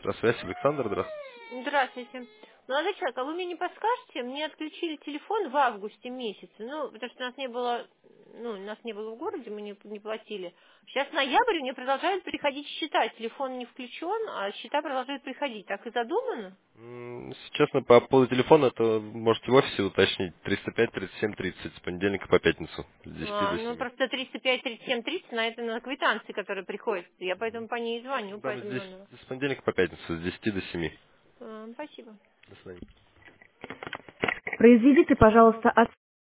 Здравствуйте, Александр, здравствуйте. Здравствуйте. Молодой человек, а вы мне не подскажете? Мне отключили телефон в августе месяце. Ну, потому что нас не было в городе, мы не платили. Сейчас ноябрь, мне продолжают приходить счета. Телефон не включен, а счета продолжают приходить. Так и задумано? Честно, по поводу телефона, то можете в офисе уточнить 305-37-30 с понедельника по пятницу с 10 до Ну, 7. просто 305, 37, 30 на это на квитанции, которые приходят. Я поэтому по ней и звоню, по Там этому номеру. с понедельника по пятницу с 10 до 7. Спасибо. До свидания. Произведите, пожалуйста,